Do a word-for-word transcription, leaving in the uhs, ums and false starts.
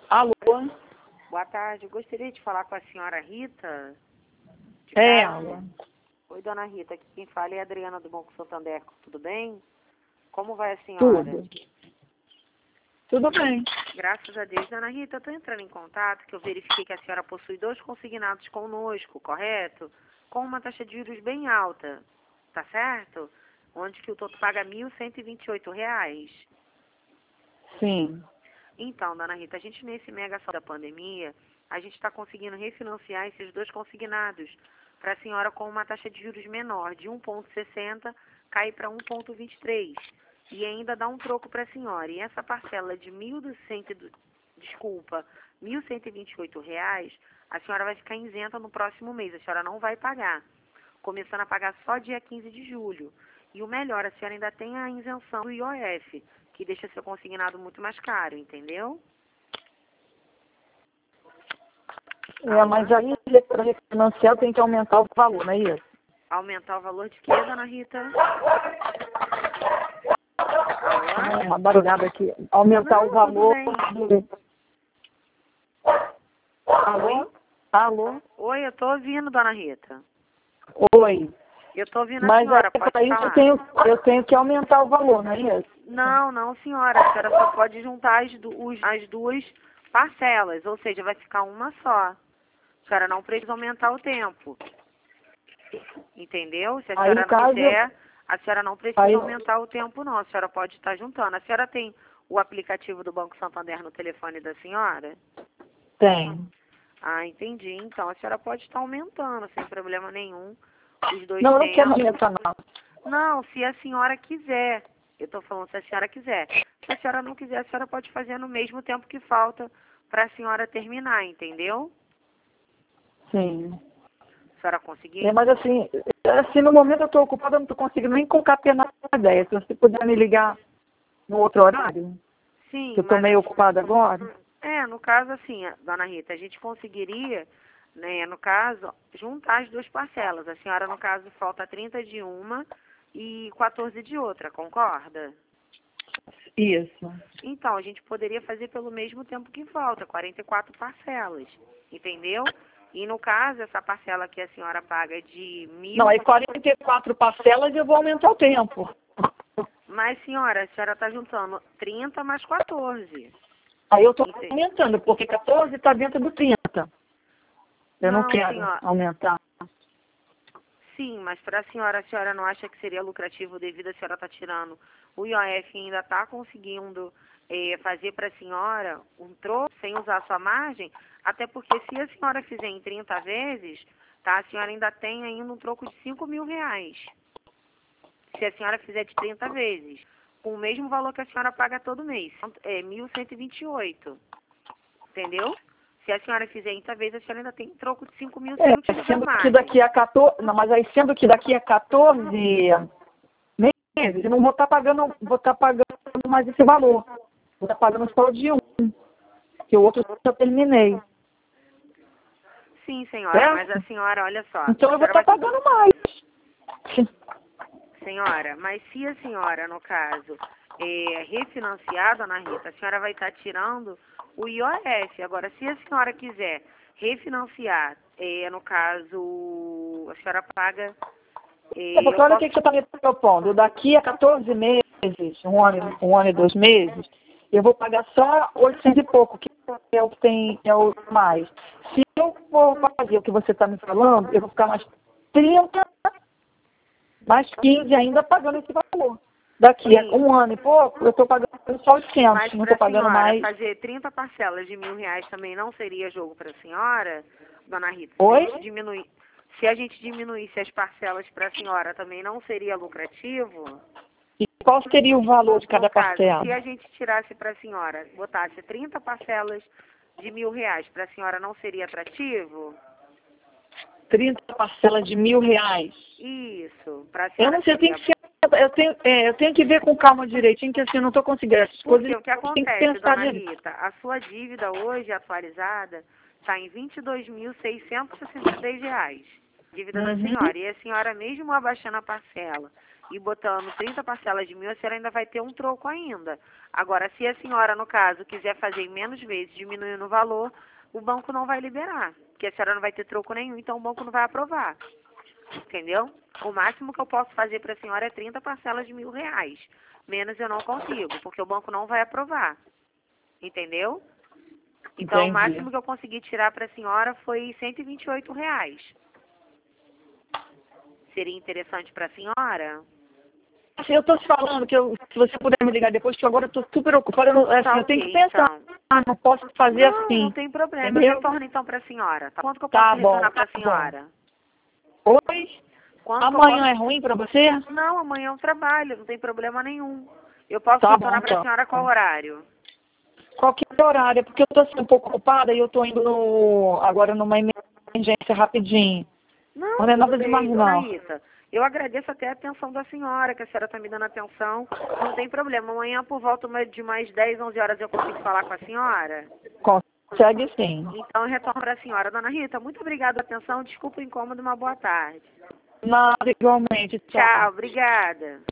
Alô? Boa tarde. Eu gostaria de falar com a senhora Rita. De É casa. ela. Oi, dona Rita. Aqui quem fala é a Adriana do Banco Santander. Tudo bem? Como vai a senhora? Tudo. Tudo bem. Graças a Deus. Dona Rita, eu estou entrando em contato que eu verifiquei que a senhora possui dois consignados conosco, correto? Com uma taxa de juros bem alta, tá certo? Onde que o todo paga mil cento e vinte e oito reais. Sim. Então, dona Rita, a gente nesse mega saldo da pandemia, a gente está conseguindo refinanciar esses dois consignados para a senhora com uma taxa de juros menor, de um vírgula sessenta cair para um vírgula vinte e três. E ainda dá um troco para a senhora. E essa parcela de mil e duzentos, desculpa, mil cento e vinte e oito reais, a senhora vai ficar isenta no próximo mês. A senhora não vai pagar. Começando a pagar só dia quinze de julho. E o melhor, a senhora ainda tem a isenção do I O F, que deixa seu consignado muito mais caro, entendeu? É, mas aí para refinanciar tem que aumentar o valor, não é isso? Aumentar o valor de quê, dona Rita? Ah, uma barulhada aqui. Aumentar Não, o valor tudo do... Alô? Alô? Oi, eu tô ouvindo, dona Rita. Oi. Eu tô ouvindo a Mas senhora, aí, pode para isso eu falar. tenho, eu tenho que aumentar o valor, não é isso? Não, não, senhora. A senhora só pode juntar as, du os- as duas parcelas, ou seja, vai ficar uma só. A senhora não precisa aumentar o tempo. Entendeu? Se a Aí, senhora no caso, não quiser, a senhora não precisa aí- aumentar o tempo, não. A senhora pode estar juntando. A senhora tem o aplicativo do Banco Santander no telefone da senhora? tem. Ah, entendi. Então, a senhora pode estar aumentando, sem problema nenhum, os dois Não, eu não quero tempos. aumentar, não. Não, se a senhora quiser. Eu estou falando se a senhora quiser. Se a senhora não quiser, a senhora pode fazer no mesmo tempo que falta para a senhora terminar, entendeu? Sim. A senhora conseguir? É, mas assim, assim, no momento eu estou ocupada, eu não estou conseguindo nem concatenar a ideia. Se você puder me ligar no outro horário, Sim, que eu estou mas... meio ocupada agora. É, no caso, assim, dona Rita, a gente conseguiria, né, no caso, juntar as duas parcelas. A senhora, no caso, falta trinta de uma e quatorze de outra, concorda? Isso. Então, a gente poderia fazer pelo mesmo tempo que falta, quarenta e quatro parcelas, entendeu? E no caso, essa parcela que a senhora paga de Não, mil... aí quarenta e quatro parcelas eu vou aumentar o tempo. Mas, senhora, a senhora está juntando trinta mais quatorze. Aí eu estou Entendi. aumentando, porque quatorze está dentro do trinta. Eu não, Não, quero senhora. aumentar. Sim, mas para a senhora, a senhora não acha que seria lucrativo devido a senhora estar tirando o I O F e ainda está conseguindo eh, fazer para a senhora um troco sem usar a sua margem? Até porque se a senhora fizer em trinta vezes, tá, a senhora ainda tem ainda um troco de cinco mil reais. Se a senhora fizer de trinta vezes, com o mesmo valor que a senhora paga todo mês, é mil cento e vinte e oito. Entendeu? Se a senhora fizer trinta vezes, a senhora ainda tem troco de cinco mil sem É, utilizar a sendo que margem. daqui a quatorze, não, mas aí sendo que daqui a quatorze meses, eu não vou estar pagando, vou estar pagando mais esse valor. Vou estar pagando só o de um, que o outro eu já terminei. Sim, senhora, Certo? mas a senhora, olha só. Então a eu vou senhora estar vai... pagando mais. Senhora, mas se a senhora, no caso, é, refinanciar, dona Rita, a senhora vai estar tirando o I O F. Agora, se a senhora quiser refinanciar, é, no caso, a senhora paga... É, É, porque eu olha o posso... que, que você está me propondo. Daqui a quatorze meses, um ano, um ano e dois meses, eu vou pagar só oitocentos e pouco, que é o que tem, é o mais. Se eu for fazer o que você está me falando, eu vou ficar mais trinta, mais quinze ainda pagando esse valor. Daqui a Sim. um ano e pouco, eu estou pagando só oitocentos, Mas não para estou a pagando senhora mais. fazer trinta parcelas de mil reais também não seria jogo para a senhora, dona Rita? Se a Oi? gente diminuir, se a gente diminuísse as parcelas para a senhora, também não seria lucrativo? E qual seria o valor de cada No caso, parcela? se a gente tirasse para a senhora, botasse trinta parcelas de mil reais, para a senhora não seria atrativo? trinta parcelas de mil reais. Isso, para a Eu senhora não sei, eu tenho seria... que ser, eu tenho, é, eu tenho que ver com calma direitinho, que assim eu não estou conseguindo essas coisas. Porque o que A gente tem que acontece, pensar dona direito. Rita, a sua dívida hoje atualizada está em vinte e dois mil seiscentos e sessenta e três reais. Dívida da Uhum. senhora. E a senhora, mesmo abaixando a parcela e botando trinta parcelas de mil, a senhora ainda vai ter um troco ainda. Agora, se a senhora, no caso, quiser fazer em menos vezes, diminuindo o valor, o banco não vai liberar, porque a senhora não vai ter troco nenhum, então o banco não vai aprovar. Entendeu? O máximo que eu posso fazer para a senhora é trinta parcelas de mil reais. Menos eu não consigo, porque o banco não vai aprovar. Entendeu? Então, Entendi. o máximo que eu consegui tirar para a senhora foi cento e vinte e oito reais. Seria interessante para a senhora? Assim, eu tô te falando que eu, se você puder me ligar depois, que agora eu tô super ocupada, eu, não, assim, Tá eu tenho que ok, pensar. então. Ah, não posso fazer Não, assim. não tem problema. Eu Entendeu? retorno então para a senhora. Tá? Quanto que eu Tá posso bom, retornar para tá a senhora? bom. Oi? Quanto que eu Amanhã posso... é ruim pra você? Não, amanhã eu trabalho, não tem problema nenhum. Eu posso Tá bom, retornar para a então. senhora qual horário? Qualquer horário, porque eu tô assim, um pouco ocupada e eu tô indo no, agora numa emergência rapidinho. Não, Não é nada tudo demais, bem, dona não. Rita. Eu agradeço até a atenção da senhora, que a senhora está me dando atenção. Não tem problema. Amanhã, por volta de mais dez, onze horas, eu consigo falar com a senhora? Consegue sim. Então, eu retorno para a senhora. Dona Rita, muito obrigada pela atenção. Desculpa o incômodo, uma boa tarde. Nada, igualmente. Tchau, obrigada.